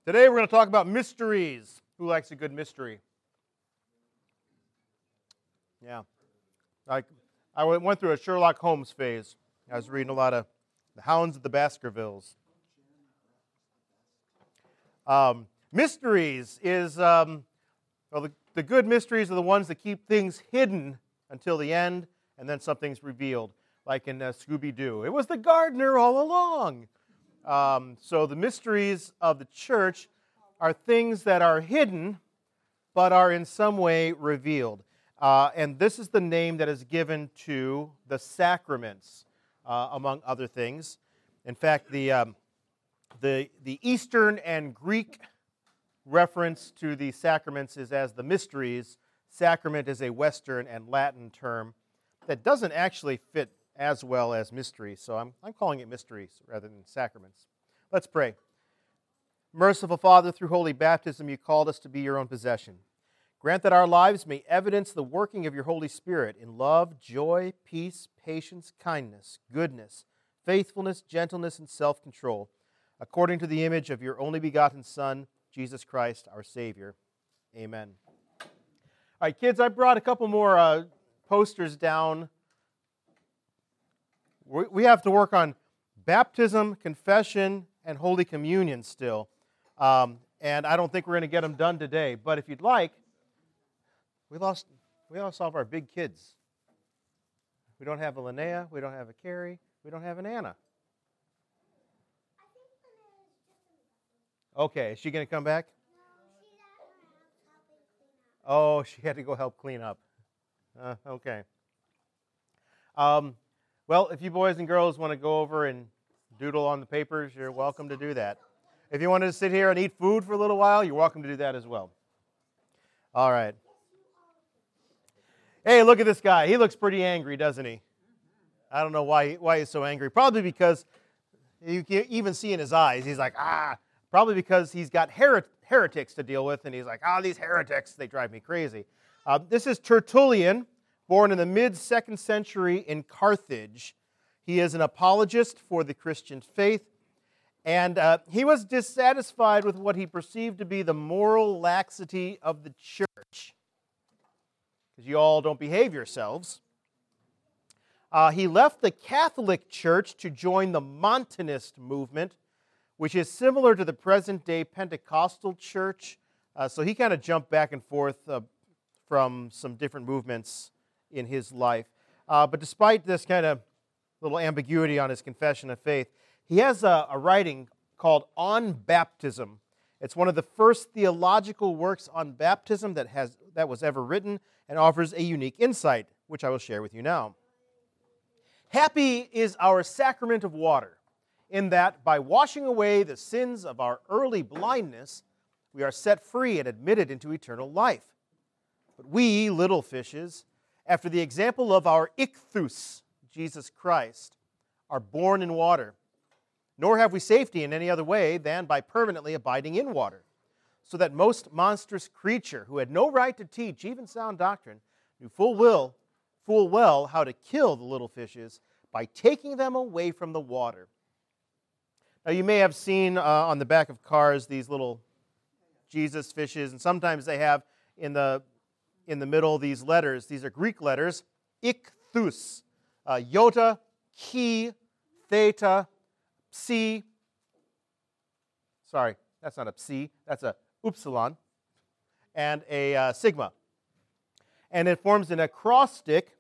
Today we're going to talk about mysteries. Who likes a good mystery? Yeah. I went through a Sherlock Holmes phase. I was reading a lot of The Hounds of the Baskervilles. Mysteries is, the good mysteries are the ones that keep things hidden until the end, and then something's revealed, like in Scooby-Doo. It was the gardener all along. So the mysteries of the church are things that are hidden, but are in some way revealed. And this is the name that is given to the sacraments, among other things. In fact, the Eastern and Greek reference to the sacraments is as the mysteries. Sacrament is a Western and Latin term that doesn't actually fit as well as mystery, so I'm calling it mysteries rather than sacraments. Let's pray. Merciful Father, through holy baptism you called us to be your own possession. Grant that our lives may evidence the working of your Holy Spirit in love, joy, peace, patience, kindness, goodness, faithfulness, gentleness, and self-control, according to the image of your only begotten Son, Jesus Christ, our Savior. Amen. All right, kids, I brought a couple more posters down. We have to work on baptism, confession, and Holy Communion still. And I don't think we're going to get them done today. But if you'd like, we lost all of our big kids. We don't have a Linnea, we don't have a Carrie, we don't have an Anna. Okay, is she going to come back? Oh, she had to go help clean up. Okay. Well, if you boys and girls want to go over and doodle on the papers, you're welcome to do that. If you wanted to sit here and eat food for a little while, you're welcome to do that as well. All right. Hey, look at this guy. He looks pretty angry, doesn't he? I don't know why he's so angry. Probably because you can even see in his eyes, he's like, probably because he's got heretics to deal with, and he's like, these heretics, they drive me crazy. This is Tertullian, born in the mid-2nd century in Carthage. He is an apologist for the Christian faith, and he was dissatisfied with what he perceived to be the moral laxity of the church, because you all don't behave yourselves. He left the Catholic Church to join the Montanist movement, which is similar to the present-day Pentecostal church. So he kind of jumped back and forth from some different movements in his life. But despite this kind of little ambiguity on his confession of faith, he has a writing called On Baptism. It's one of the first theological works on baptism that was ever written, and offers a unique insight, which I will share with you now. Happy is our sacrament of water, in that by washing away the sins of our early blindness, we are set free and admitted into eternal life. But we, little fishes, after the example of our ichthus, Jesus Christ, are born in water, nor have we safety in any other way than by permanently abiding in water, so that most monstrous creature who had no right to teach even sound doctrine knew full well how to kill the little fishes by taking them away from the water. Now you may have seen on the back of cars these little Jesus fishes, and sometimes they have in the middle these letters. These are Greek letters, ichthus, iota, chi, theta, psi. Sorry, that's not a psi, that's a upsilon, and a sigma. And it forms an acrostic,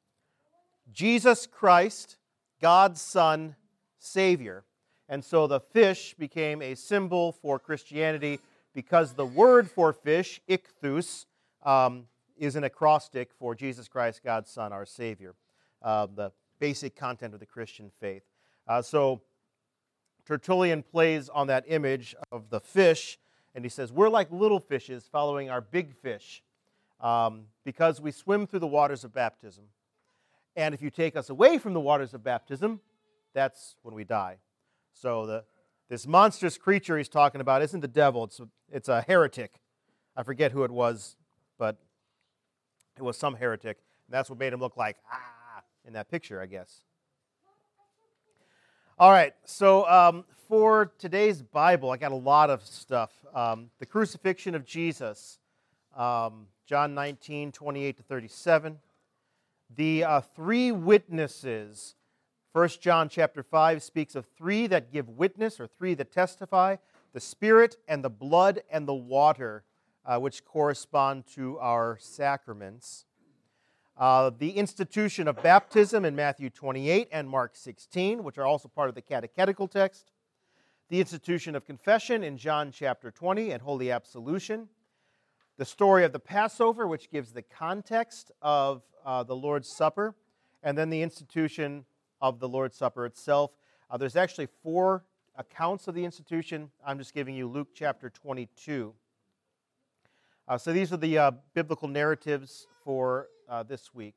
Jesus Christ, God's Son, Savior. And so the fish became a symbol for Christianity because the word for fish, ichthus, is an acrostic for Jesus Christ, God's Son, our Savior, the basic content of the Christian faith. So Tertullian plays on that image of the fish, and he says, we're like little fishes following our big fish because we swim through the waters of baptism. And if you take us away from the waters of baptism, that's when we die. So this monstrous creature he's talking about isn't the devil, it's a heretic. I forget who it was, but it was some heretic. And that's what made him look like, in that picture, I guess. All right, so for today's Bible, I got a lot of stuff. The crucifixion of Jesus, John 19, 28 to 37. The three witnesses. 1 John chapter 5 speaks of three that give witness, or three that testify, the Spirit and the blood and the water, which correspond to our sacraments. The institution of baptism in Matthew 28 and Mark 16, which are also part of the catechetical text. The institution of confession in John chapter 20 and holy absolution. The story of the Passover, which gives the context of the Lord's Supper. And then the institution of the Lord's Supper itself. There's actually 4 accounts of the institution. I'm just giving you Luke chapter 22. So these are the biblical narratives for this week.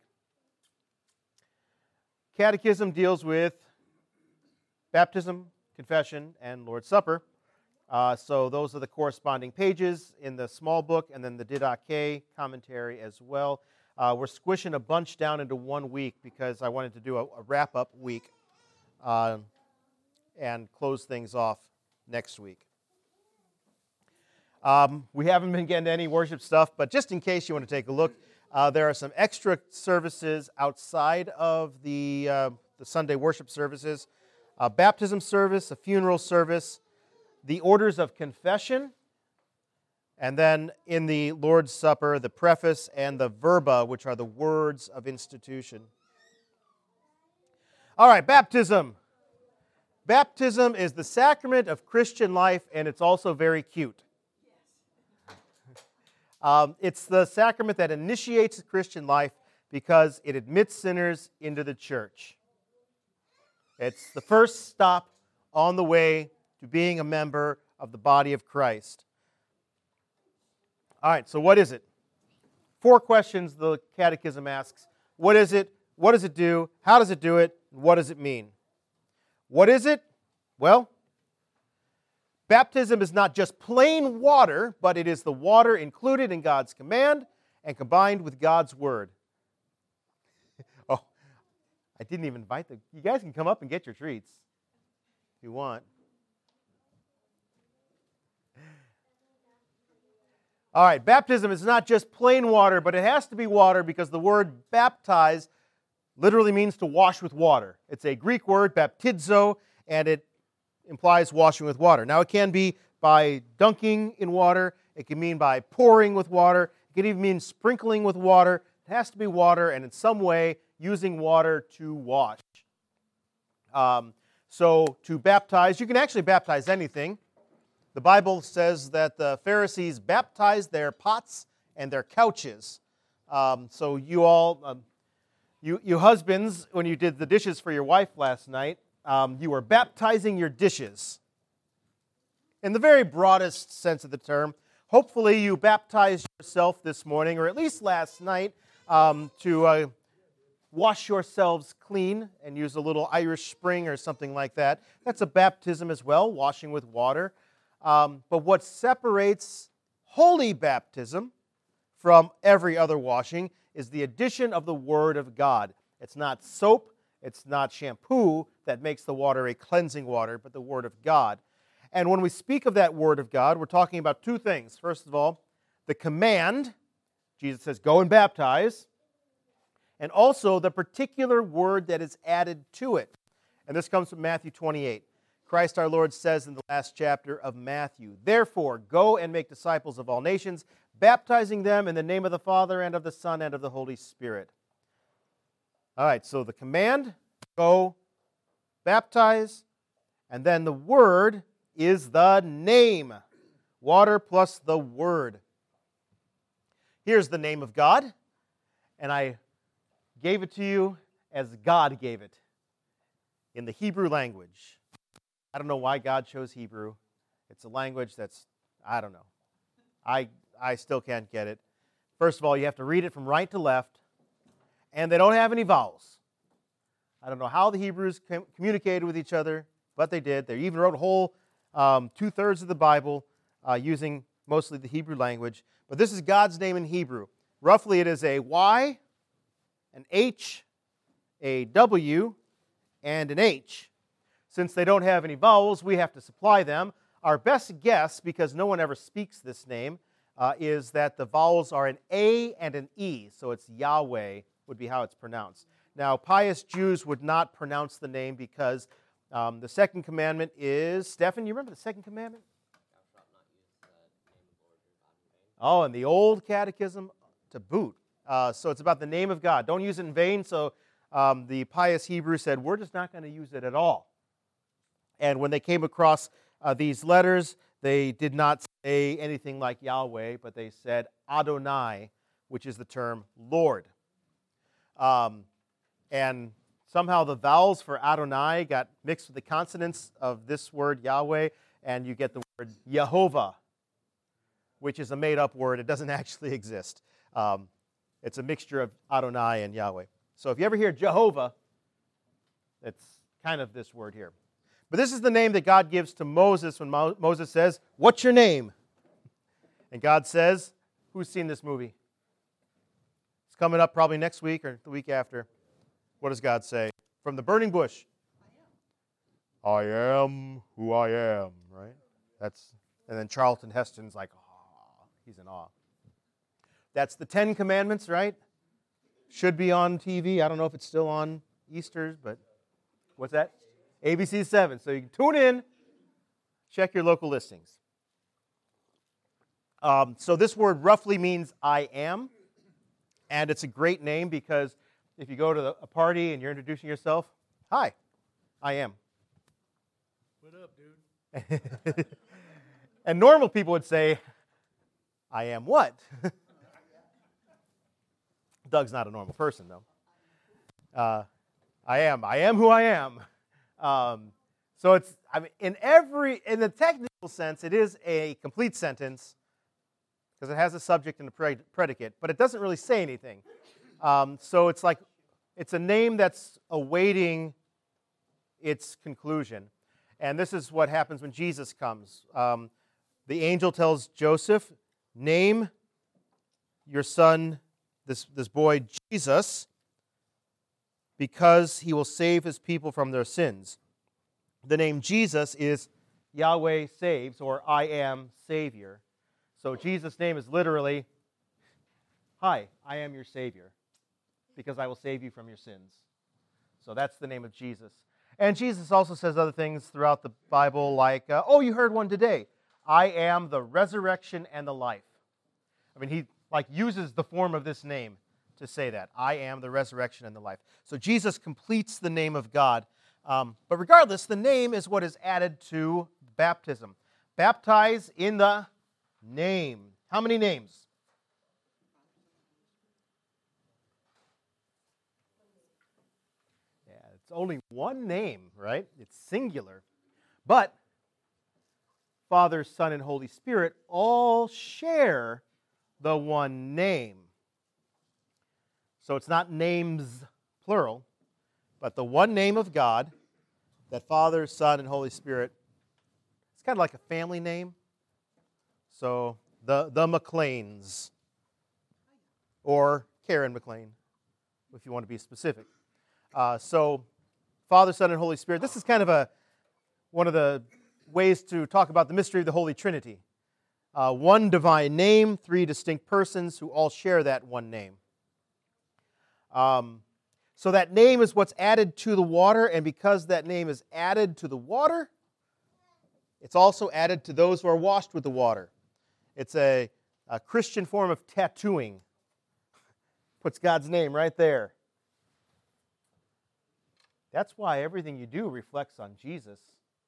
Catechism deals with baptism, confession, and Lord's Supper. So those are the corresponding pages in the small book, and then the Didache commentary as well. We're squishing a bunch down into 1 week because I wanted to do a wrap-up week and close things off next week. We haven't been getting to any worship stuff, but just in case you want to take a look, there are some extra services outside of the Sunday worship services. A baptism service, a funeral service, the orders of confession, and then in the Lord's Supper, the preface and the verba, which are the words of institution. All right, baptism. Baptism is the sacrament of Christian life, and it's also very cute. It's the sacrament that initiates the Christian life because it admits sinners into the church. It's the first stop on the way to being a member of the body of Christ. All right, so what is it? 4 questions the Catechism asks. What is it? What does it do? How does it do it? What does it mean? What is it? Well, baptism is not just plain water, but it is the water included in God's command and combined with God's word. Oh, I didn't even invite them. You guys can come up and get your treats if you want. All right, baptism is not just plain water, but it has to be water because the word baptize literally means to wash with water. It's a Greek word, baptizo, and it implies washing with water. Now, it can be by dunking in water. It can mean by pouring with water. It can even mean sprinkling with water. It has to be water, and in some way, using water to wash. So, to baptize, you can actually baptize anything. The Bible says that the Pharisees baptized their pots and their couches. So you all, you husbands, when you did the dishes for your wife last night, you were baptizing your dishes. In the very broadest sense of the term, hopefully you baptized yourself this morning, or at least last night, to wash yourselves clean and use a little Irish Spring or something like that. That's a baptism as well, washing with water. But what separates holy baptism from every other washing is the addition of the Word of God. It's not soap, it's not shampoo that makes the water a cleansing water, but the Word of God. And when we speak of that Word of God, we're talking about 2 things. First of all, the command. Jesus says, go and baptize. And also the particular word that is added to it. And this comes from Matthew 28. Christ our Lord says in the last chapter of Matthew, therefore, go and make disciples of all nations, baptizing them in the name of the Father and of the Son and of the Holy Spirit. All right, so the command, go, baptize, and then the word is the name. Water plus the word. Here's the name of God, and I gave it to you as God gave it in the Hebrew language. I don't know why God chose Hebrew. It's a language that's, I don't know. I still can't get it. First of all, you have to read it from right to left, and they don't have any vowels. I don't know how the Hebrews communicated with each other, but they did. They even wrote a whole 2/3 of the Bible using mostly the Hebrew language. But this is God's name in Hebrew. Roughly, it is a Y, an H, a W, and an H. Since they don't have any vowels, we have to supply them. Our best guess, because no one ever speaks this name, is that the vowels are an A and an E, so it's Yahweh would be how it's pronounced. Now, pious Jews would not pronounce the name because the second commandment is, Stephen, you remember the second commandment? Oh, and the old catechism to boot. So it's about the name of God. Don't use it in vain. So the pious Hebrew said, we're just not going to use it at all. And when they came across these letters, they did not say anything like Yahweh, but they said Adonai, which is the term Lord. And somehow the vowels for Adonai got mixed with the consonants of this word Yahweh, and you get the word Yehovah, which is a made-up word. It doesn't actually exist. It's a mixture of Adonai and Yahweh. So if you ever hear Jehovah, it's kind of this word here. But this is the name that God gives to Moses when Moses says, "What's your name?" And God says, who's seen this movie? It's coming up probably next week or the week after. What does God say? From the burning bush. I am who I am, right? And then Charlton Heston's like, oh, he's in awe. That's the 10 Commandments, right? Should be on TV. I don't know if it's still on Easter's, but what's that? ABC 7. So you can tune in, check your local listings. So this word roughly means I am, and it's a great name because if you go to a party and you're introducing yourself, hi, I am. What up, dude? And normal people would say, I am what? Doug's not a normal person, though. I am who I am. So it's, I mean, in the technical sense, it is a complete sentence because it has a subject and a predicate, but it doesn't really say anything. So it's like, it's a name that's awaiting its conclusion. And this is what happens when Jesus comes. The angel tells Joseph, name your son, this boy, Jesus, because he will save his people from their sins. The name Jesus is Yahweh saves, or I am Savior. So Jesus' name is literally, hi, I am your Savior, because I will save you from your sins. So that's the name of Jesus. And Jesus also says other things throughout the Bible like, you heard one today. I am the resurrection and the life. I mean, he uses the form of this name to say that. I am the resurrection and the life. So Jesus completes the name of God. But regardless, the name is what is added to baptism. Baptize in the name. How many names? Yeah, it's only one name, right? It's singular. But Father, Son, and Holy Spirit all share the one name. So it's not names, plural, but the one name of God that Father, Son, and Holy Spirit, it's kind of like a family name. So the McLeans, or Karen McLean, if you want to be specific. So Father, Son, and Holy Spirit, this is kind of one of the ways to talk about the mystery of the Holy Trinity. One divine name, three distinct persons who all share that one name. So that name is what's added to the water, and because that name is added to the water, it's also added to those who are washed with the water. It's a Christian form of tattooing. Puts God's name right there. That's why everything you do reflects on Jesus.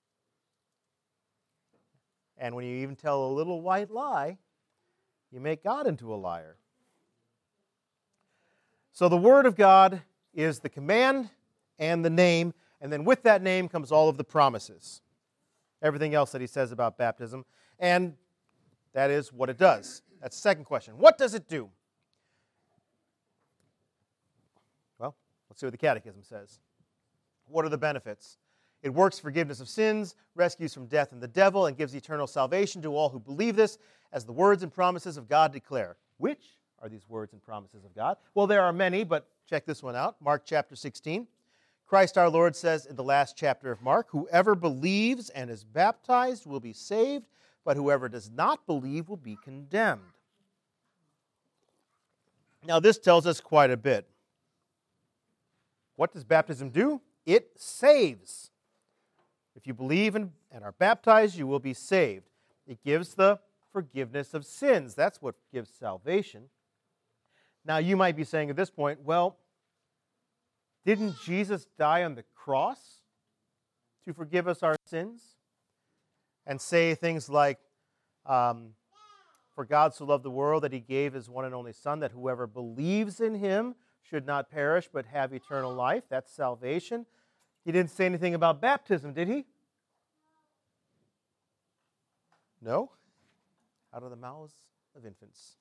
And when you even tell a little white lie, you make God into a liar. So the Word of God is the command and the name, and then with that name comes all of the promises. Everything else that he says about baptism, and that is what it does. That's the second question. What does it do? Well, let's see what the Catechism says. What are the benefits? It works forgiveness of sins, rescues from death and the devil, and gives eternal salvation to all who believe this, as the words and promises of God declare. Which are these words and promises of God? Well, there are many, but check this one out. Mark chapter 16. Christ our Lord says in the last chapter of Mark, whoever believes and is baptized will be saved, but whoever does not believe will be condemned. Now, this tells us quite a bit. What does baptism do? It saves. If you believe and are baptized, you will be saved. It gives the forgiveness of sins. That's what gives salvation. Now, you might be saying at this point, well, didn't Jesus die on the cross to forgive us our sins? And say things like, for God so loved the world that he gave his one and only Son, that whoever believes in him should not perish but have eternal life. That's salvation. He didn't say anything about baptism, did he? No? Out of the mouths of infants.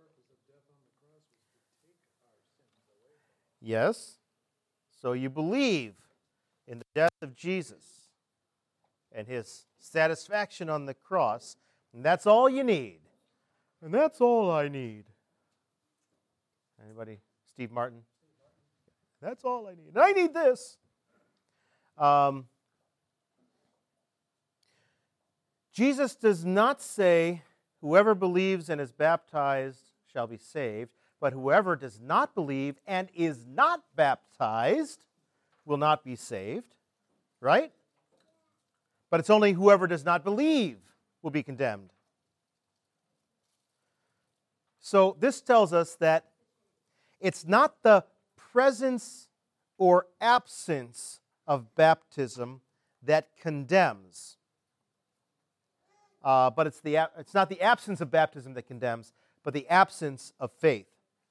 Yes. So you believe in the death of Jesus and his satisfaction on the cross, and that's all you need. And that's all I need. Anybody? Steve Martin? That's all I need. And I need this. Jesus does not say, whoever believes and is baptized shall be saved, but whoever does not believe and is not baptized will not be saved. Right? But it's only whoever does not believe will be condemned. So this tells us that it's not the presence or absence of baptism that condemns. But it's not the absence of baptism that condemns, but the absence of faith.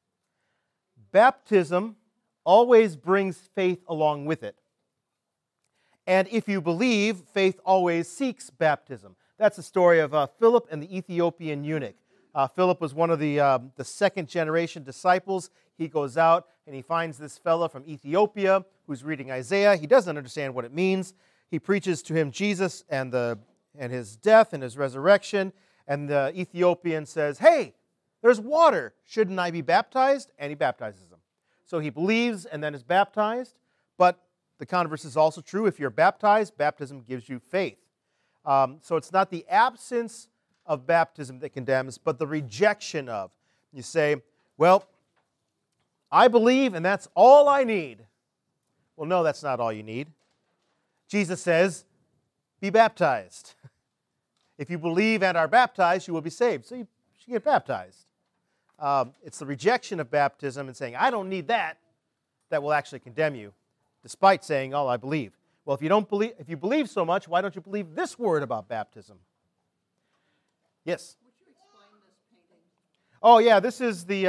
Baptism always brings faith along with it. And if you believe, faith always seeks baptism. That's the story of Philip and the Ethiopian eunuch. Philip was one of the second generation disciples. He goes out and he finds this fellow from Ethiopia who's reading Isaiah. He doesn't understand what it means. He preaches to him Jesus and his death and his resurrection. And the Ethiopian says, hey, there's water. Shouldn't I be baptized? And he baptizes him. So he believes and then is baptized. But the converse is also true. If you're baptized, baptism gives you faith. So it's not the absence of baptism that condemns, but the rejection of. You say, well, I believe and that's all I need. Well, no, that's not all you need. Jesus says, be baptized. If you believe and are baptized, you will be saved. So you should get baptized. It's the rejection of baptism and saying, I don't need that will actually condemn you, despite saying, oh, I believe. Well, if you believe so much, why don't you believe this word about baptism? Yes? Would you explain this painting? Oh, yeah, this is the...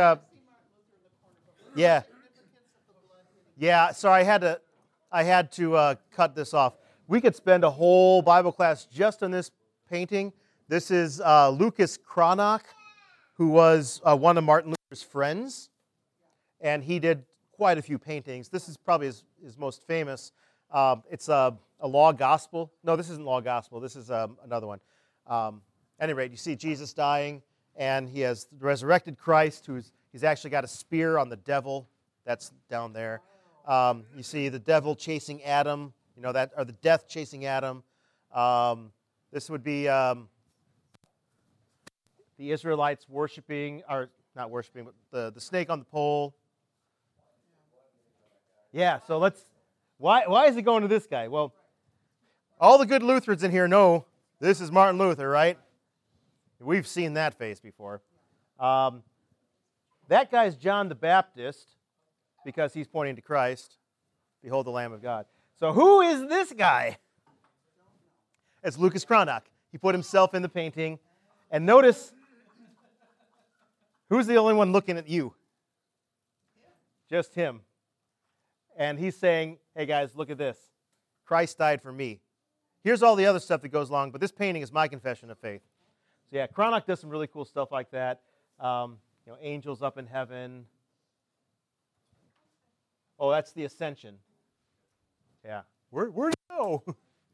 yeah. Yeah, sorry, I had to cut this off. We could spend a whole Bible class just on this painting. This is Lucas Cranach, who was one of Martin Luther's friends, and he did quite a few paintings. This is probably his most famous. It's a law gospel. No, this isn't law gospel. This is another one. At any rate, you see Jesus dying, and he has the resurrected Christ, he's actually got a spear on the devil. That's down there. You see the devil chasing Adam, or the death chasing Adam. This would be the Israelites worshiping, or not worshiping, but the snake on the pole. Yeah, so why is he going to this guy? Well, all the good Lutherans in here know this is Martin Luther, right? We've seen that face before. That guy's John the Baptist, because he's pointing to Christ. Behold the Lamb of God. So who is this guy? It's Lucas Cranach. He put himself in the painting. And notice, who's the only one looking at you? Just him. And he's saying, hey guys, look at this. Christ died for me. Here's all the other stuff that goes along, but this painting is my confession of faith. So yeah, Cranach does some really cool stuff like that. Angels up in heaven. Oh, that's the Ascension. Yeah. Where'd it go?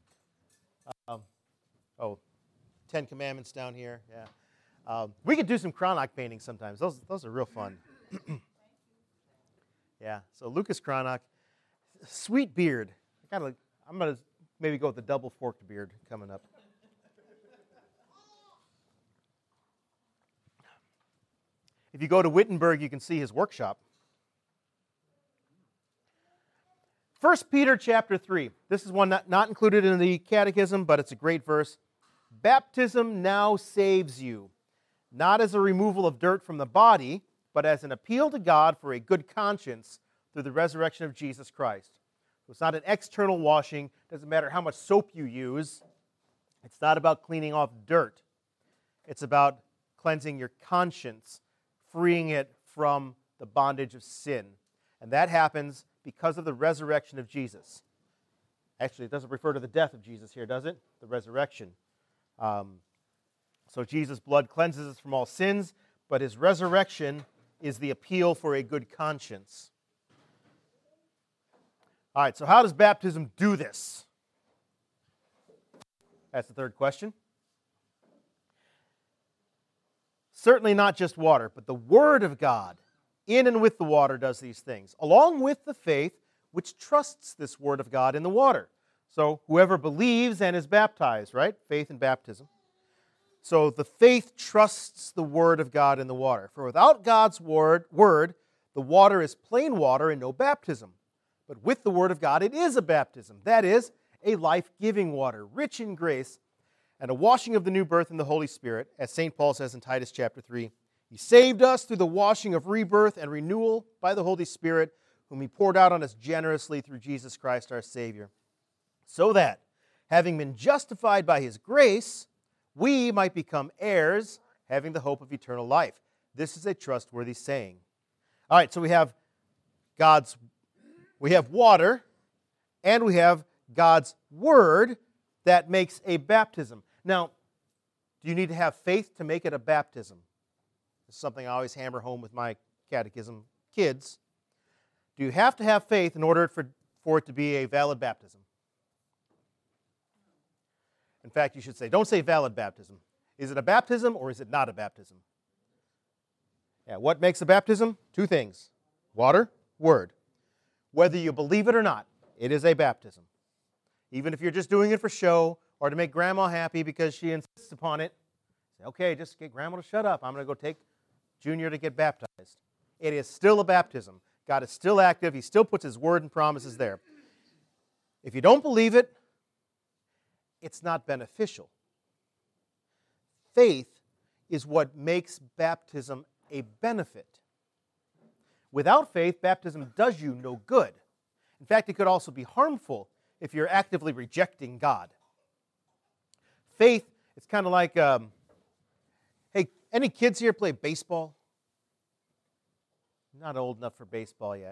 Ten Commandments down here. Yeah. We could do some Cranach paintings sometimes. Those are real fun. Yeah. So Lucas Cranach, sweet beard. I'm going to maybe go with the double forked beard coming up. If you go to Wittenberg, you can see his workshop. 1 Peter chapter 3. This is one not included in the catechism, but it's a great verse. Baptism now saves you, not as a removal of dirt from the body, but as an appeal to God for a good conscience through the resurrection of Jesus Christ. So it's not an external washing. It doesn't matter how much soap you use. It's not about cleaning off dirt. It's about cleansing your conscience, freeing it from the bondage of sin. And that happens because of the resurrection of Jesus. Actually, it doesn't refer to the death of Jesus here, does it? The resurrection. So Jesus' blood cleanses us from all sins, but his resurrection is the appeal for a good conscience. All right, so how does baptism do this? That's the third question. Certainly not just water, but the Word of God in and with the water does these things, along with the faith which trusts this Word of God in the water. So whoever believes and is baptized, right? Faith and baptism. So the faith trusts the Word of God in the water. For without God's word, the water is plain water and no baptism. But with the Word of God, it is a baptism. That is, a life-giving water, rich in grace, and a washing of the new birth in the Holy Spirit, as St. Paul says in Titus chapter 3. He saved us through the washing of rebirth and renewal by the Holy Spirit, whom he poured out on us generously through Jesus Christ our Savior, so that, having been justified by his grace, we might become heirs, having the hope of eternal life. This is a trustworthy saying. All right, so we have water, and we have God's Word that makes a baptism. Now, do you need to have faith to make it a baptism? This is something I always hammer home with my catechism kids. Do you have to have faith in order for it to be a valid baptism? In fact, you should say, don't say valid baptism. Is it a baptism or is it not a baptism? Yeah, what makes a baptism? Two things. Water, Word. Whether you believe it or not, it is a baptism. Even if you're just doing it for show or to make Grandma happy because she insists upon it, say, okay, just get Grandma to shut up. I'm going to go take Junior to get baptized. It is still a baptism. God is still active. He still puts his word and promises there. If you don't believe it, it's not beneficial. Faith is what makes baptism a benefit. Without faith, baptism does you no good. In fact, it could also be harmful if you're actively rejecting God. Faith, it's kind of like, hey, any kids here play baseball? Not old enough for baseball yet.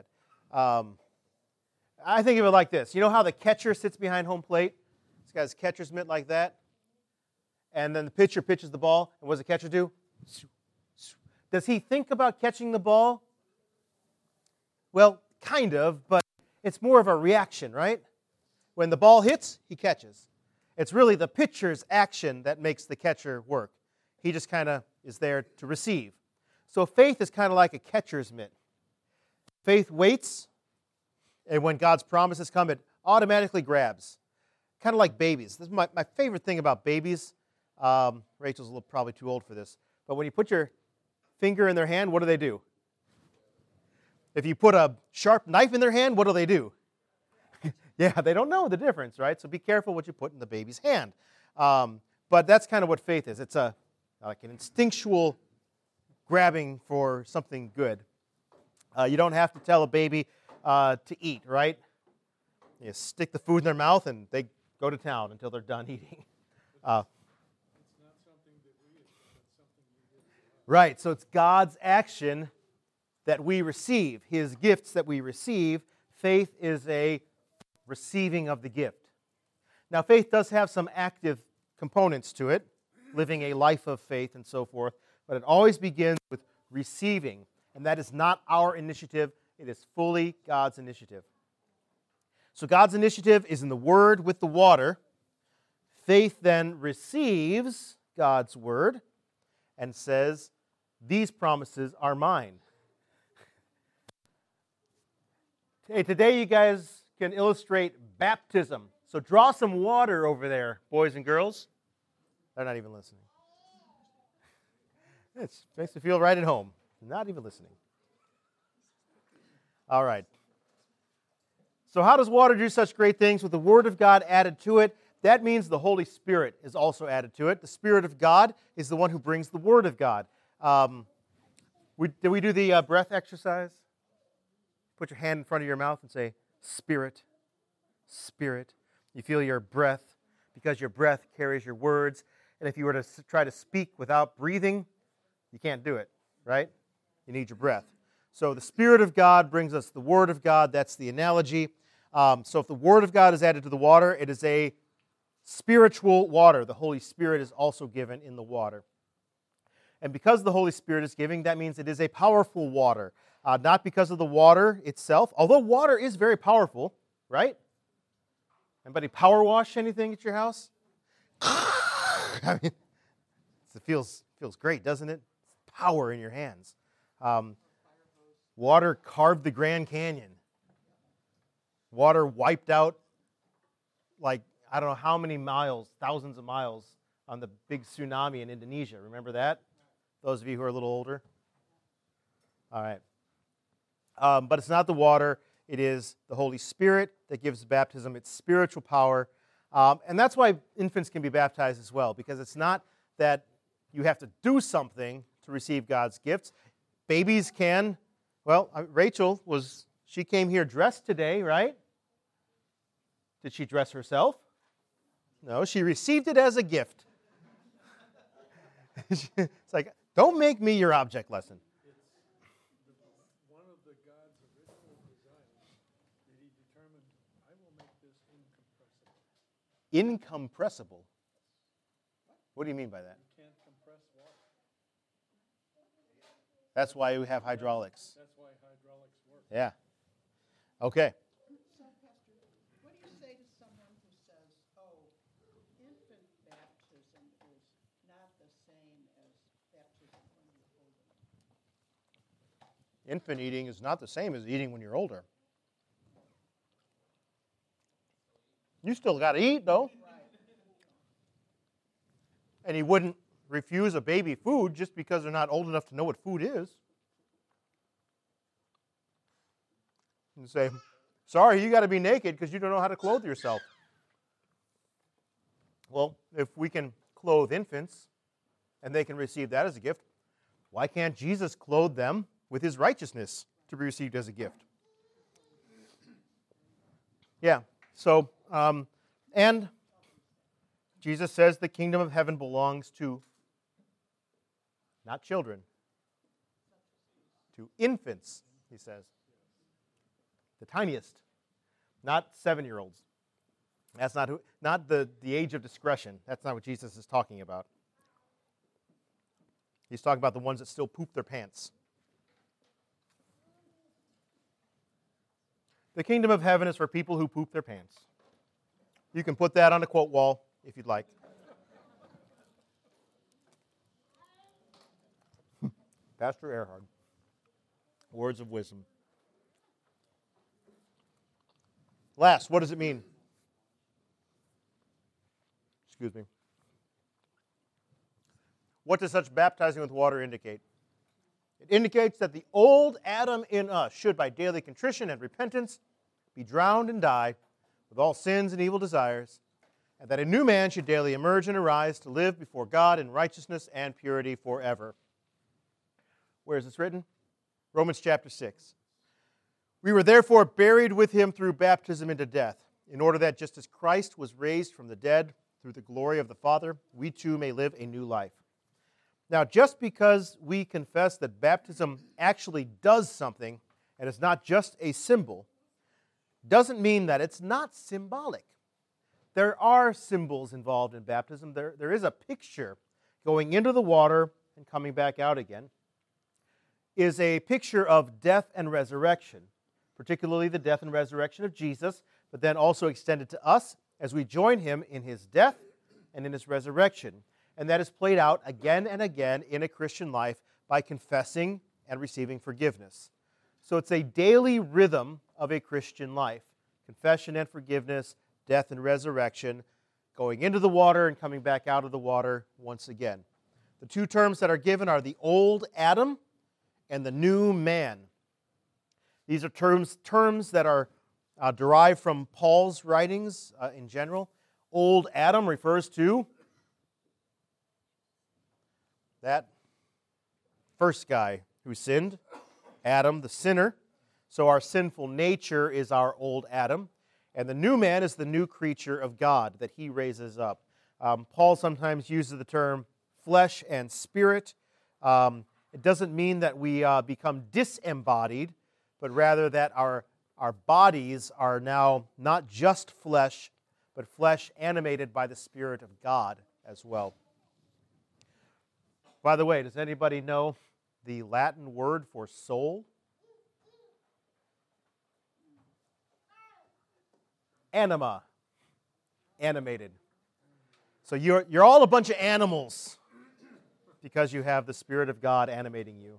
I think of it like this. You know how the catcher sits behind home plate? He's got his catcher's mitt like that. And then the pitcher pitches the ball. And what does the catcher do? Does he think about catching the ball? Well, kind of, but it's more of a reaction, right? When the ball hits, he catches. It's really the pitcher's action that makes the catcher work. He just kind of is there to receive. So faith is kind of like a catcher's mitt. Faith waits, and when God's promises come, it automatically grabs. Kind of like babies. This is my favorite thing about babies. Rachel's probably too old for this. But when you put your finger in their hand, what do? If you put a sharp knife in their hand, what do? Yeah, they don't know the difference, right? So be careful what you put in the baby's hand. But that's kind of what faith is. It's like an instinctual grabbing for something good. You don't have to tell a baby to eat, right? You stick the food in their mouth and they go to town until they're done eating. Right, so it's God's action that we receive, his gifts that we receive. Faith is a receiving of the gift. Now, faith does have some active components to it, living a life of faith and so forth, but it always begins with receiving, and that is not our initiative. It is fully God's initiative. So God's initiative is in the Word with the water. Faith then receives God's Word and says, these promises are mine. Hey, today you guys can illustrate baptism. So draw some water over there, boys and girls. They're not even listening. It makes me feel right at home. Not even listening. All right. So how does water do such great things with the Word of God added to it? That means the Holy Spirit is also added to it. The Spirit of God is the one who brings the Word of God. Did we do the breath exercise? Put your hand in front of your mouth and say, Spirit, Spirit. You feel your breath because your breath carries your words. And if you were to try to speak without breathing, you can't do it, right? You need your breath. So the Spirit of God brings us the Word of God. That's the analogy. So if the Word of God is added to the water, it is a spiritual water. The Holy Spirit is also given in the water. And because the Holy Spirit is giving, that means it is a powerful water. Not because of the water itself, although water is very powerful, right? Anybody power wash anything at your house? I mean, it feels great, doesn't it? Power in your hands. Water carved the Grand Canyon. Water wiped out, like, I don't know how many miles, thousands of miles, on the big tsunami in Indonesia. Remember that? Those of you who are a little older? All right. But it's not the water. It is the Holy Spirit that gives baptism. It's spiritual power. And that's why infants can be baptized as well, because it's not that you have to do something to receive God's gifts. Babies can. Well, Rachel she came here dressed today, right? Did she dress herself? No, she received it as a gift. It's like, don't make me your object lesson. One of the God's original designs that he determined, I will make this incompressible. Incompressible? What do you mean by that? You can't compress water. That's why we have hydraulics. That's why hydraulics work. Yeah. Okay. So, Pastor, what do you say to someone who says, oh, infant baptism is not the same as baptism when you're older? Infant eating is not the same as eating when you're older. You still got to eat, though. And he wouldn't refuse a baby food just because they're not old enough to know what food is. And say, sorry, you got to be naked because you don't know how to clothe yourself. Well, if we can clothe infants and they can receive that as a gift, why can't Jesus clothe them with his righteousness to be received as a gift? Yeah, so, and Jesus says the kingdom of heaven belongs to not children, to infants, he says. The tiniest, not 7-year-olds. That's not the age of discretion. That's not what Jesus is talking about. He's talking about the ones that still poop their pants. The kingdom of heaven is for people who poop their pants. You can put that on a quote wall if you'd like. Pastor Erhard. Words of wisdom. Last, what does it mean? Excuse me. What does such baptizing with water indicate? It indicates that the old Adam in us should, by daily contrition and repentance, be drowned and die with all sins and evil desires, and that a new man should daily emerge and arise to live before God in righteousness and purity forever. Where is this written? Romans chapter 6. We were therefore buried with him through baptism into death, in order that just as Christ was raised from the dead through the glory of the Father, we too may live a new life. Now, just because we confess that baptism actually does something, and is not just a symbol, doesn't mean that it's not symbolic. There are symbols involved in baptism. There is a picture going into the water and coming back out again. Is a picture of death and resurrection, particularly the death and resurrection of Jesus, but then also extended to us as we join him in his death and in his resurrection. And that is played out again and again in a Christian life by confessing and receiving forgiveness. So it's a daily rhythm of a Christian life, confession and forgiveness, death and resurrection, going into the water and coming back out of the water once again. The two terms that are given are the old Adam and the new man. These are terms that are derived from Paul's writings in general. Old Adam refers to that first guy who sinned, Adam the sinner. So our sinful nature is our old Adam. And the new man is the new creature of God that he raises up. Paul sometimes uses the term flesh and spirit. It doesn't mean that we become disembodied, but rather that our bodies are now not just flesh, but flesh animated by the Spirit of God as well. By the way, does anybody know the Latin word for soul? Anima. Animated. So you're all a bunch of animals because you have the Spirit of God animating you.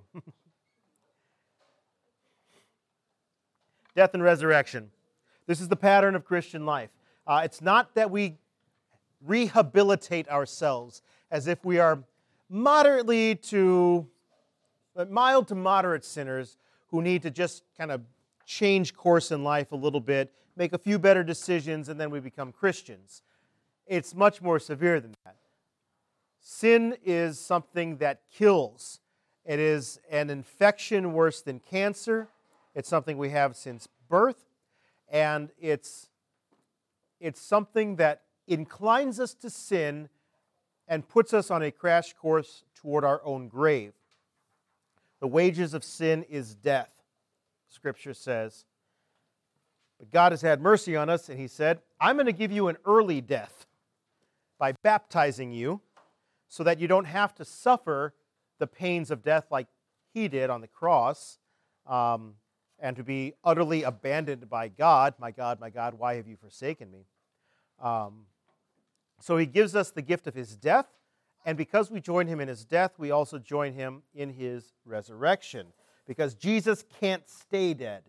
Death and resurrection. This is the pattern of Christian life. It's not that we rehabilitate ourselves as if we are mild to moderate sinners who need to just kind of change course in life a little bit, make a few better decisions, and then we become Christians. It's much more severe than that. Sin is something that kills. It is an infection worse than cancer. It's something we have since birth, and it's something that inclines us to sin and puts us on a crash course toward our own grave. The wages of sin is death, Scripture says. But God has had mercy on us, and He said, I'm going to give you an early death by baptizing you so that you don't have to suffer the pains of death like He did on the cross, and to be utterly abandoned by God. My God, why have you forsaken me? So He gives us the gift of His death, and because we join Him in His death, we also join Him in His resurrection, because Jesus can't stay dead.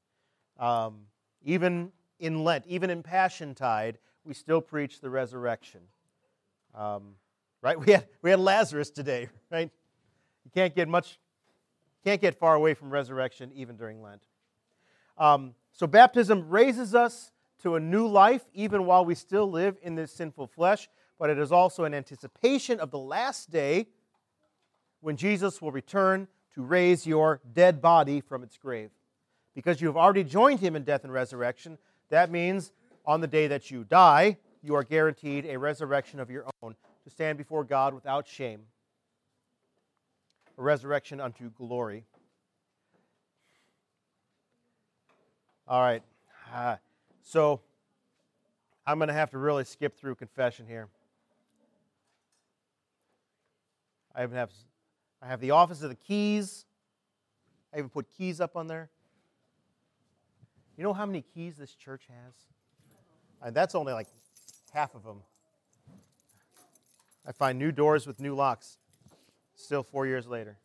Even in Lent, even in Passiontide, we still preach the resurrection. Right? We had Lazarus today, right? You can't get far away from resurrection even during Lent. So baptism raises us to a new life even while we still live in this sinful flesh, but it is also an anticipation of the last day when Jesus will return to raise your dead body from its grave. Because you have already joined Him in death and resurrection, that means on the day that you die, you are guaranteed a resurrection of your own to stand before God without shame. A resurrection unto glory. All right. So I'm going to have to really skip through confession here. I have the office of the keys. I even put keys up on there. You know how many keys this church has? And that's only like half of them. I find new doors with new locks still 4 years later.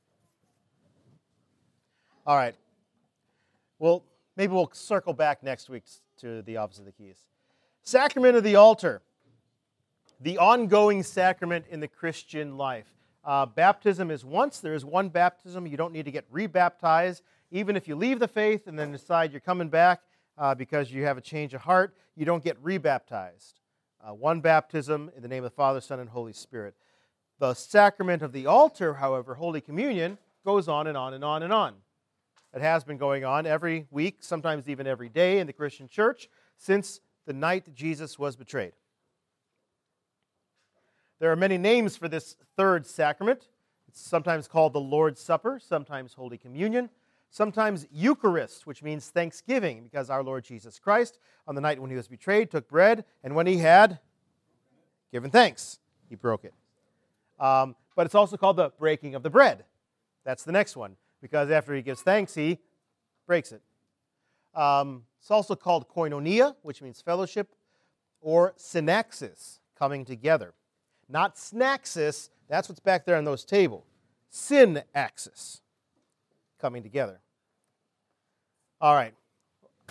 All right. Well, maybe we'll circle back next week to the office of the keys. Sacrament of the altar. The ongoing sacrament in the Christian life. Baptism is once. There is one baptism. You don't need to get rebaptized. Even if you leave the faith and then decide you're coming back because you have a change of heart, you don't get rebaptized. One baptism in the name of the Father, Son, and Holy Spirit. The sacrament of the altar, however, Holy Communion, goes on and on and on and on. It has been going on every week, sometimes even every day in the Christian church since the night that Jesus was betrayed. There are many names for this third sacrament. It's sometimes called the Lord's Supper, sometimes Holy Communion, sometimes Eucharist, which means thanksgiving, because our Lord Jesus Christ, on the night when He was betrayed, took bread, and when He had given thanks, He broke it. But it's also called the breaking of the bread. That's the next one, because after He gives thanks, He breaks it. It's also called koinonia, which means fellowship, or synaxis, coming together. Not snaxis, that's what's back there on those tables. Synaxis, coming together. All right.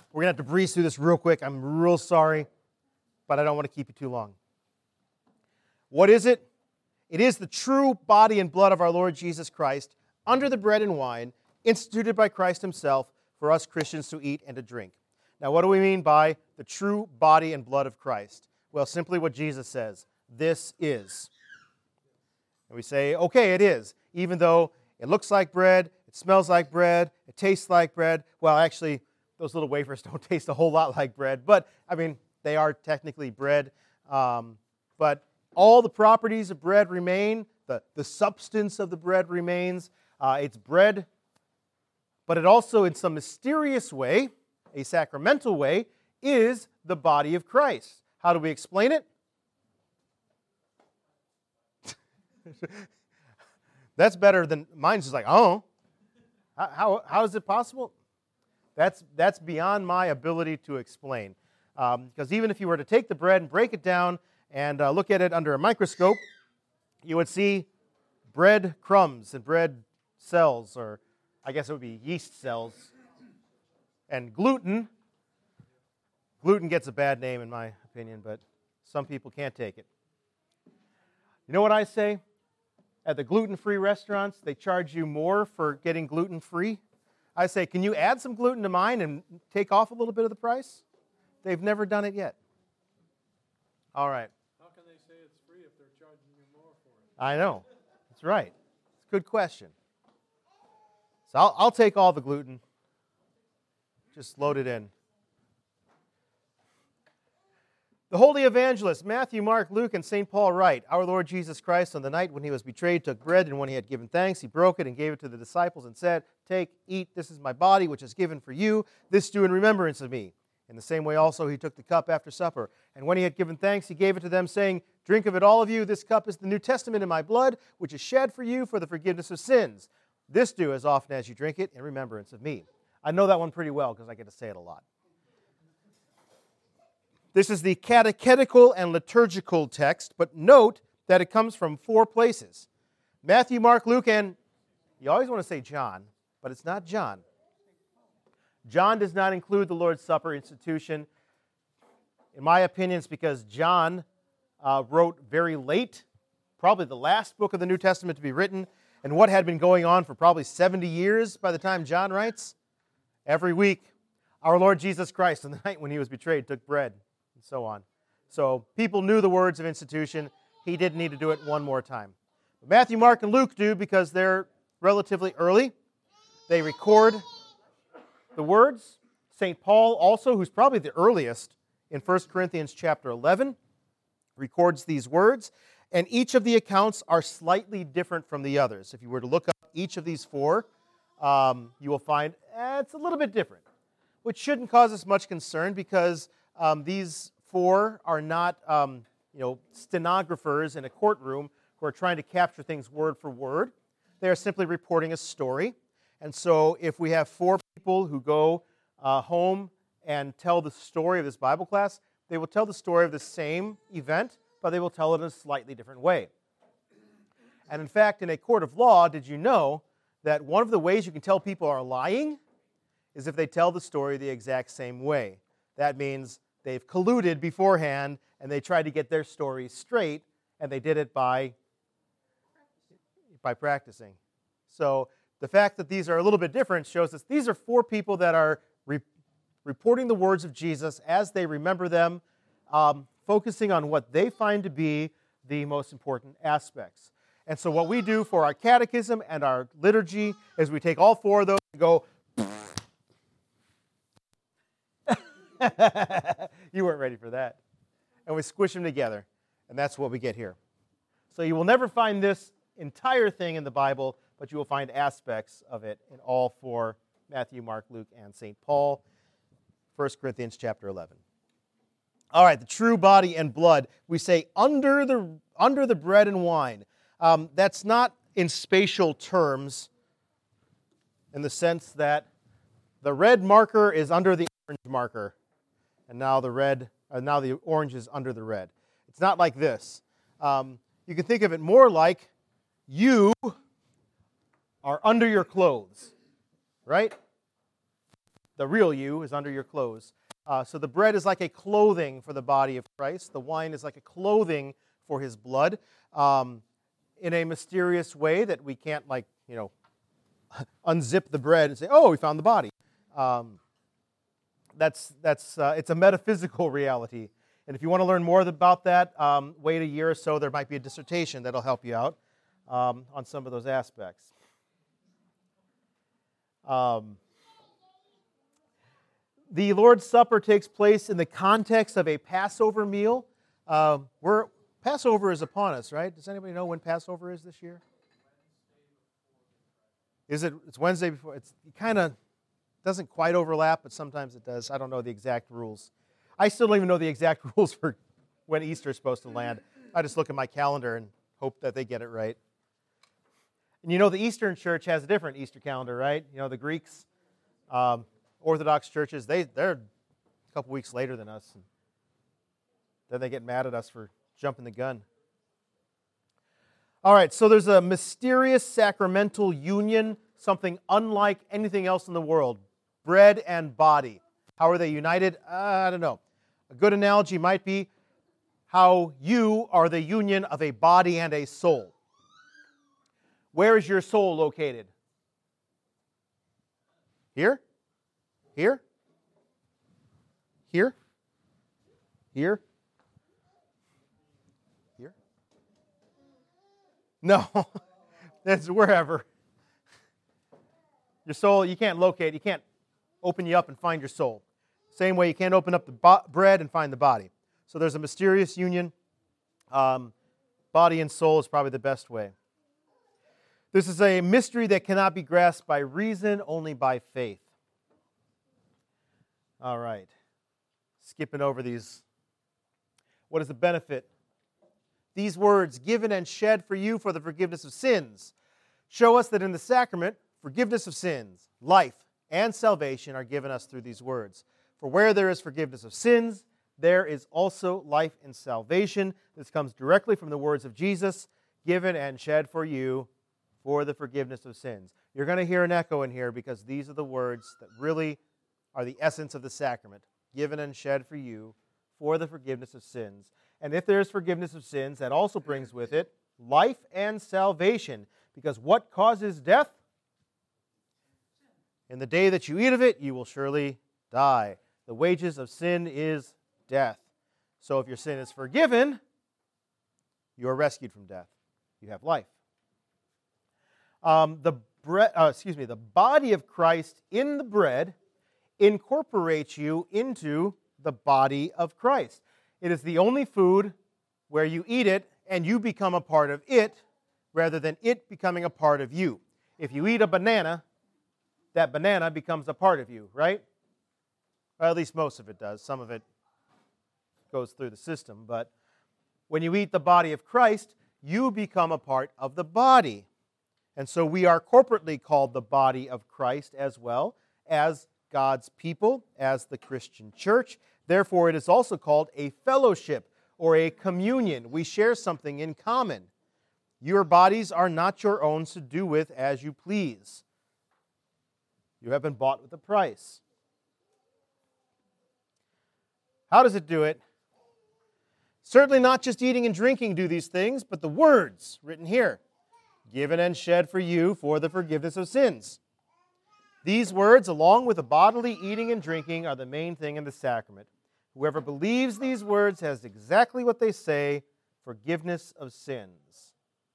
We're going to have to breeze through this real quick. I'm real sorry, but I don't want to keep you too long. What is it? It is the true body and blood of our Lord Jesus Christ, under the bread and wine, instituted by Christ himself for us Christians to eat and to drink. Now, what do we mean by the true body and blood of Christ? Well, simply what Jesus says, this is. And we say, okay, it is, even though it looks like bread, it smells like bread, it tastes like bread. Well, actually, those little wafers don't taste a whole lot like bread, but, I mean, they are technically bread. But all the properties of bread remain. The substance of the bread remains. It's bread, but it also, in some mysterious way, a sacramental way, is the body of Christ. How do we explain it? That's better than mine's just like, oh, how is it possible? That's beyond my ability to explain. Because even if you were to take the bread and break it down and look at it under a microscope, you would see bread crumbs and bread cells, or I guess it would be yeast cells. And gluten gets a bad name in my opinion, but some people can't take it. You know what I say? At the gluten-free restaurants, they charge you more for getting gluten-free. I say, can you add some gluten to mine and take off a little bit of the price? They've never done it yet. All right. How can they say it's free if they're charging you more for it? I know. That's right. It's a good question. So I'll take all the gluten. Just load it in. The holy evangelists, Matthew, Mark, Luke, and St. Paul write, our Lord Jesus Christ, on the night when he was betrayed, took bread, and when he had given thanks, he broke it and gave it to the disciples and said, take, eat, this is my body, which is given for you. This do in remembrance of me. In the same way also he took the cup after supper. And when he had given thanks, he gave it to them, saying, drink of it, all of you. This cup is the New Testament in my blood, which is shed for you for the forgiveness of sins. This do as often as you drink it in remembrance of me. I know that one pretty well because I get to say it a lot. This is the catechetical and liturgical text, but note that it comes from 4 places. Matthew, Mark, Luke, and you always want to say John, but it's not John. John does not include the Lord's Supper institution. In my opinion, it's because John wrote very late, probably the last book of the New Testament to be written, and what had been going on for probably 70 years by the time John writes. Every week, our Lord Jesus Christ, on the night when he was betrayed, took bread, and so on. So people knew the words of institution. He didn't need to do it one more time. But Matthew, Mark, and Luke do because they're relatively early. They record the words. St. Paul also, who's probably the earliest, in 1 Corinthians chapter 11, records these words. And each of the accounts are slightly different from the others. If you were to look up each of these 4, you will find it's a little bit different, which shouldn't cause us much concern because these 4 are not stenographers in a courtroom who are trying to capture things word for word. They are simply reporting a story. And so if we have 4 people who go home and tell the story of this Bible class, they will tell the story of the same event, but they will tell it in a slightly different way. And in fact, in a court of law, did you know that one of the ways you can tell people are lying is if they tell the story the exact same way? That means they've colluded beforehand and they tried to get their story straight, and they did it by practicing. So the fact that these are a little bit different shows us these are 4 people that are reporting the words of Jesus as they remember them, focusing on what they find to be the most important aspects. And so what we do for our catechism and our liturgy is we take all 4 of those and go, you weren't ready for that. And we squish them together, and that's what we get here. So you will never find this entire thing in the Bible, but you will find aspects of it in all 4, Matthew, Mark, Luke, and St. Paul, 1 Corinthians chapter 11. All right, the true body and blood. We say under the bread and wine. That's not in spatial terms in the sense that the red marker is under the orange marker, and now the orange is under the red. It's not like this. You can think of it more like you are under your clothes, right? the real you is under your clothes. So the bread is like a clothing for the body of Christ. The wine is like a clothing for his blood, in a mysterious way that we can't, unzip the bread and say, "Oh, we found the body." It's a metaphysical reality. And if you want to learn more about that, wait a year or so. There might be a dissertation that'll help you out on some of those aspects. The Lord's Supper takes place in the context of a Passover meal. Passover is upon us, right? Does anybody know when Passover is this year? It's Wednesday before. It kind of doesn't quite overlap, but sometimes it does. I don't know the exact rules. I still don't even know the exact rules for when Easter is supposed to land. I just look at my calendar and hope that they get it right. And the Eastern Church has a different Easter calendar, right? The Greeks, Orthodox churches, they're a couple weeks later than us. And then they get mad at us for jumping the gun. All right, so there's a mysterious sacramental union, something unlike anything else in the world. Bread and body. How are they united? I don't know. A good analogy might be how you are the union of a body and a soul. Where is your soul located? Here? Here? Here? Here? Here? No. That's wherever. Your soul, you can't locate, you can't open you up and find your soul. Same way you can't open up the bread and find the body. So there's a mysterious union. Body and soul is probably the best way. This is a mystery that cannot be grasped by reason, only by faith. All right. Skipping over these. What is the benefit? These words, given and shed for you for the forgiveness of sins, show us that in the sacrament, forgiveness of sins, life, and salvation are given us through these words. For where there is forgiveness of sins, there is also life and salvation. This comes directly from the words of Jesus, given and shed for you for the forgiveness of sins. You're going to hear an echo in here because these are the words that really are the essence of the sacrament. Given and shed for you for the forgiveness of sins. And if there is forgiveness of sins, that also brings with it life and salvation. Because what causes death? In the day that you eat of it, you will surely die. The wages of sin is death. So if your sin is forgiven, you are rescued from death. You have life. The body of Christ in the bread incorporates you into the body of Christ. It is the only food where you eat it and you become a part of it rather than it becoming a part of you. If you eat a banana, that banana becomes a part of you, right? Well, at least most of it does. Some of it goes through the system. But when you eat the body of Christ, you become a part of the body. And so we are corporately called the body of Christ as well as God's people, as the Christian church. Therefore, it is also called a fellowship or a communion. We share something in common. Your bodies are not your own to do with as you please. You have been bought with a price. How does it do it? Certainly not just eating and drinking do these things, but the words written here. Given and shed for you for the forgiveness of sins. These words, along with the bodily eating and drinking, are the main thing in the sacrament. Whoever believes these words has exactly what they say, forgiveness of sins.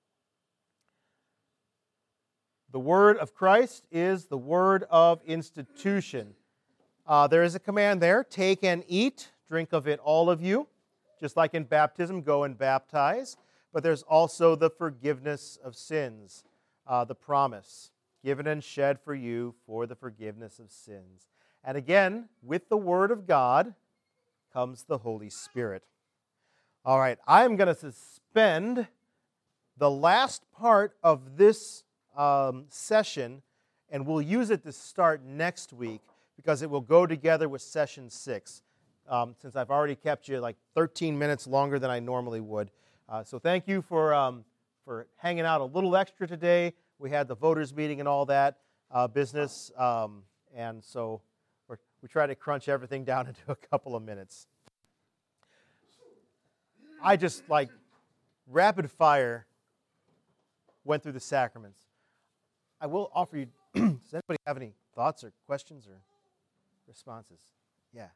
The word of Christ is the word of institution. There is a command there, take and eat, drink of it all of you. Just like in baptism, go and baptize. But there's also the forgiveness of sins, the promise, given and shed for you for the forgiveness of sins. And again, with the Word of God comes the Holy Spirit. All right, I'm going to suspend the last part of this session, and we'll use it to start next week because it will go together with session 6, since I've already kept you like 13 minutes longer than I normally would. So thank you for hanging out a little extra today. We had the voters meeting and all that business, and so we're We try to crunch everything down into a couple of minutes. I just, like, rapid fire went through the sacraments. I will offer you, does anybody have any thoughts or questions or responses? Yeah.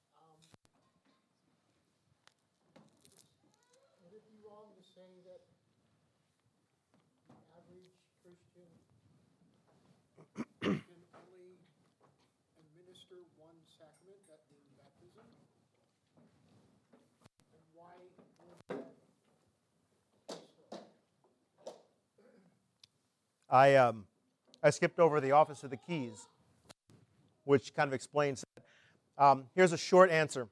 Would it be wrong to say that the average Christian can only administer one sacrament, that being baptism? And why would that be so? I skipped over the Office of the Keys, which kind of explains that. Here's a short answer.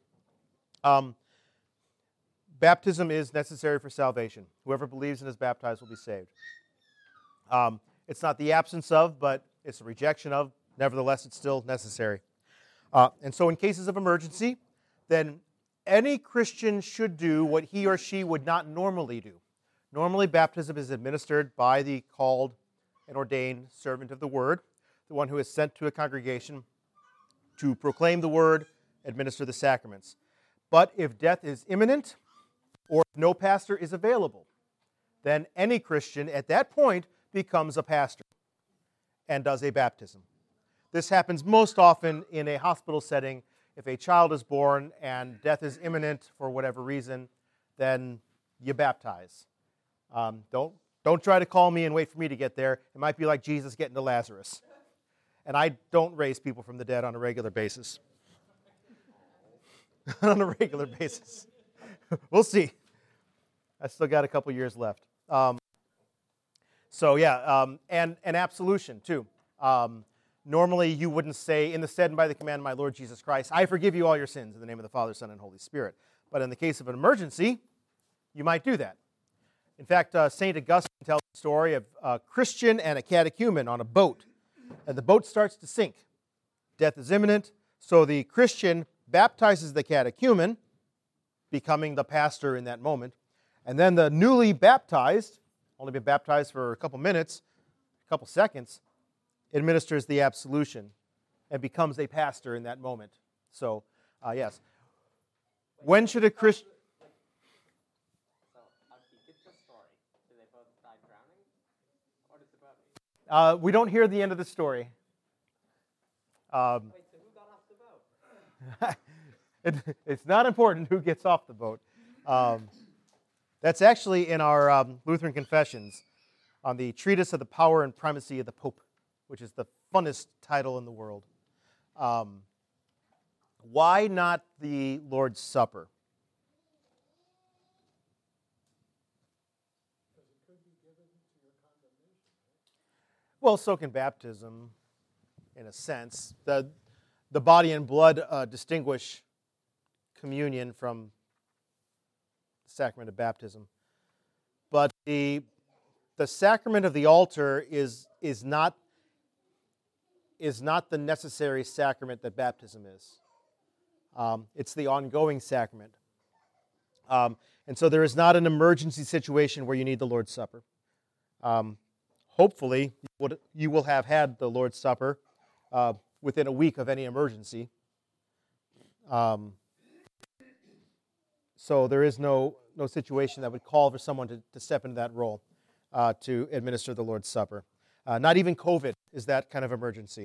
Baptism is necessary for salvation. Whoever believes and is baptized will be saved. It's not the absence of, but it's a rejection of. Nevertheless, it's still necessary. And so in cases of emergency, then any Christian should do what he or she would not normally do. Normally, baptism is administered by the called and ordained servant of the word, the one who is sent to a congregation to proclaim the word, administer the sacraments. But if death is imminent, or if no pastor is available, then any Christian at that point becomes a pastor and does a baptism. This happens most often in a hospital setting. If a child is born and death is imminent for whatever reason, then you baptize. Don't try to call me and wait for me to get there. It might be like Jesus getting to Lazarus. And I don't raise people from the dead on a regular basis. On a regular basis. We'll see. I still got a couple years left. And absolution too. Normally you wouldn't say, in the stead and by the command of my Lord Jesus Christ, I forgive you all your sins in the name of the Father, Son, and Holy Spirit. But in the case of an emergency, you might do that. In fact, St. Augustine tells the story of a Christian and a catechumen on a boat. And the boat starts to sink. Death is imminent, so the Christian baptizes the catechumen, becoming the pastor in that moment. And then the newly baptized, only been baptized for a couple minutes, a couple seconds, administers the absolution and becomes a pastor in that moment. So, yes. When should a Christian... We don't hear the end of the story. Wait, so who got off the boat? It's not important who gets off the boat. That's actually in our Lutheran Confessions on the Treatise of the Power and Primacy of the Pope, which is the funnest title in the world. Why not the Lord's Supper? Well, so can baptism, in a sense. The body and blood distinguish communion from the sacrament of baptism. But the sacrament of the altar is not the necessary sacrament that baptism is. It's the ongoing sacrament. And so there is not an emergency situation where you need the Lord's Supper. Hopefully, you will have had the Lord's Supper within a week of any emergency. So there is no situation that would call for someone to step into that role to administer the Lord's Supper. Not even COVID is that kind of emergency.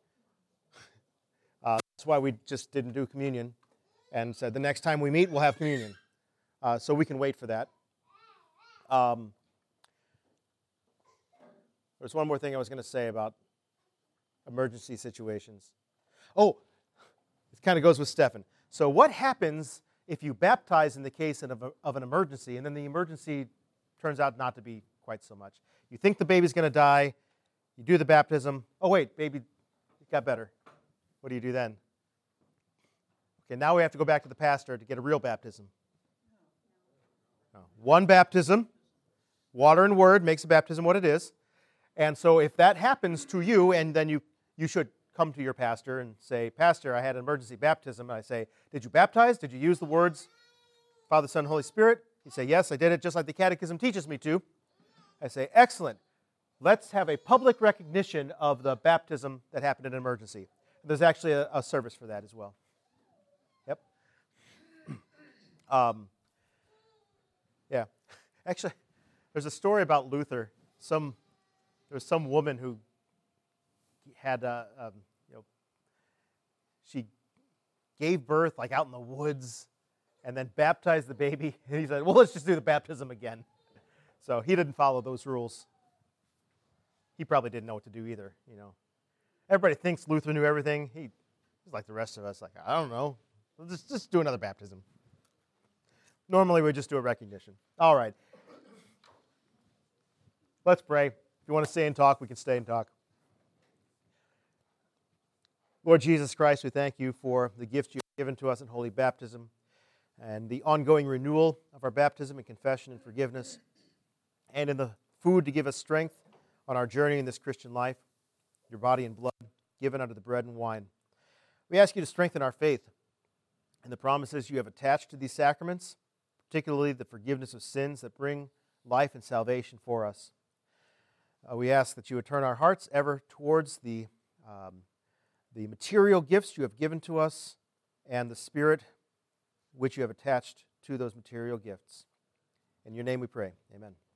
That's why we just didn't do communion and said the next time we meet, we'll have communion. So we can wait for that. There's one more thing I was going to say about emergency situations. Oh, it kind of goes with Stephen. So what happens if you baptize in the case of an emergency, and then the emergency turns out not to be quite so much? You think the baby's going to die, you do the baptism. Oh, wait, baby got better. What do you do then? Okay, now we have to go back to the pastor to get a real baptism. No. One baptism, water and word makes a baptism what it is. And so if that happens to you, and then you should come to your pastor and say, Pastor, I had an emergency baptism. And I say, did you baptize? Did you use the words Father, Son, Holy Spirit? You say, yes, I did it just like the Catechism teaches me to. I say, excellent. Let's have a public recognition of the baptism that happened in an emergency. There's actually a service for that as well. Yep. Yeah. Actually, there's a story about Luther. There was some woman who had, she gave birth like out in the woods and then baptized the baby. And he said, well, let's just do the baptism again. So he didn't follow those rules. He probably didn't know what to do either, Everybody thinks Luther knew everything. He's like the rest of us, like, I don't know. Let's just do another baptism. Normally, we just do a recognition. All right. Let's pray. If you want to stay and talk, we can stay and talk. Lord Jesus Christ, we thank you for the gift you have given to us in holy baptism and the ongoing renewal of our baptism and confession and forgiveness, and in the food to give us strength on our journey in this Christian life, your body and blood given under the bread and wine. We ask you to strengthen our faith and the promises you have attached to these sacraments, particularly the forgiveness of sins that bring life and salvation for us. We ask that you would turn our hearts ever towards the material gifts you have given to us and the Spirit which you have attached to those material gifts. In your name we pray. Amen.